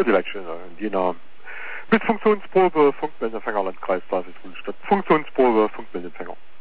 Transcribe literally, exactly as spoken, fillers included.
Hier die Leitstelle in Jena mit Funktionsprobe, Funkmeldeempfänger, Landkreis Basel-Stadt. Funktionsprobe, Funkmeldeempfänger.